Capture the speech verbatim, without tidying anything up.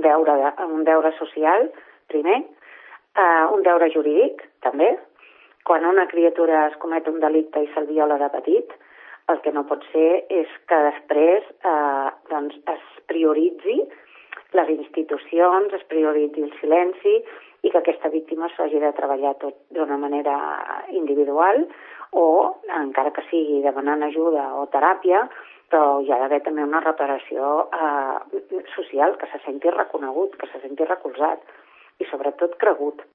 un deure, un deure social, primer, uh, un deure jurídic, també. Quan una criatura es comet un delicte i se'l viola de petit, el que no pot ser és que després eh, doncs es prioritzi les institucions, es prioritzi el silenci i que aquesta víctima s'hagi de treballar tot d'una manera individual o, encara que sigui demanant ajuda o teràpia, però hi ha d'haver també una reparació eh, social, que se senti reconegut, que se senti recolzat i sobretot cregut.